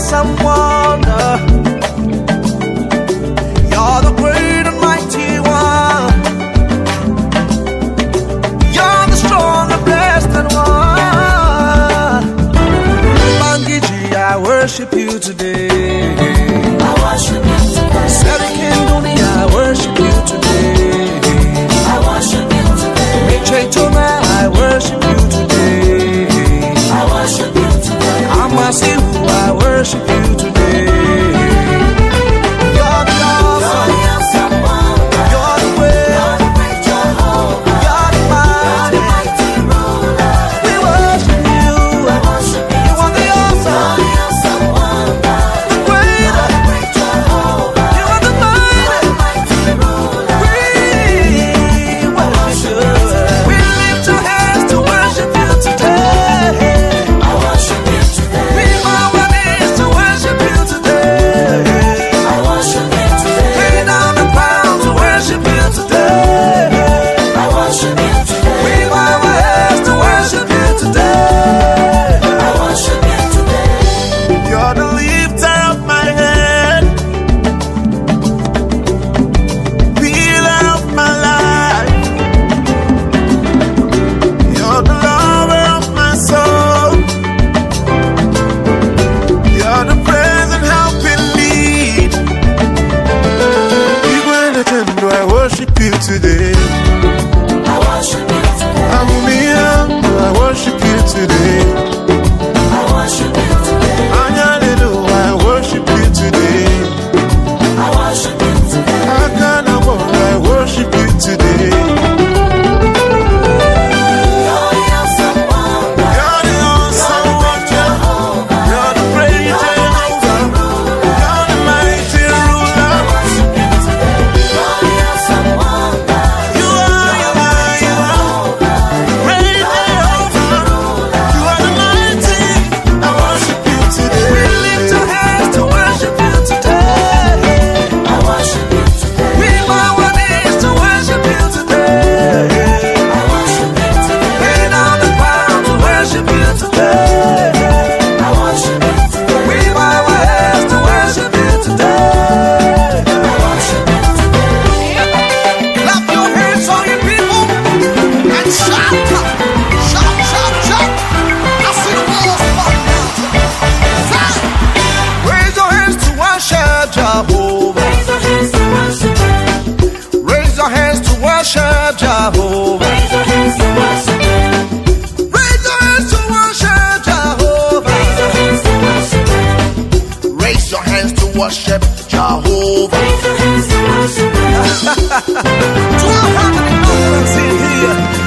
awesome wonder. You're the great and mighty one. You're the strong and blessed one. Bangiji, I worship you today. I worship you today. Serikinduni, I worship you today. I worship you today. Mechetoma, I worship you today. I worship you today. Amasihu, I worship you today. You're the awesome. You're the great. You're the mighty ruler. We worship you. You are the awesome. The great. You are the mighty ruler. We worship you. We lift our hands to worship you today. I worship you today. We bow our knees to worship you today. I worship you today. Lay down the crown to worship you today. I worship you today. We bow our heads to worship you today. I worship you today. You're the lifter of my head, healer of my life. You're the lover of my soul. You're the present help in need. Even the time do I worship you today. I worship you today. I'm here, I worship you today. I worship you today. I worship you today. I worship you today. I worship you today. You're the awesome wonder. You're the awesome wonder. You're the great Jehovah. You're the mighty ruler. I worship you today. You're the awesome wonder. You are great Jehovah. You are the mighty. I worship you today. We lift our hands to worship you today. I worship you today. We bow our knees to worship you today. I worship you today. Lay down the crown to worship you today. I worship you today. We bow our heads to worship you today. I worship you today. Clap your hands, all you people, and shout, shout, shout, shout. I see the walls falling down. Raise your hands to worship Jehovah. Raise your hands to worship Him. Raise your hands to worship Jehovah. Raise your hands to worship Him. Raise your hands to worship Jehovah. Raise your hands to worship Him. Raise your hands to worship Jehovah. Raise your hands to worship Him. Do I have any confidence in here?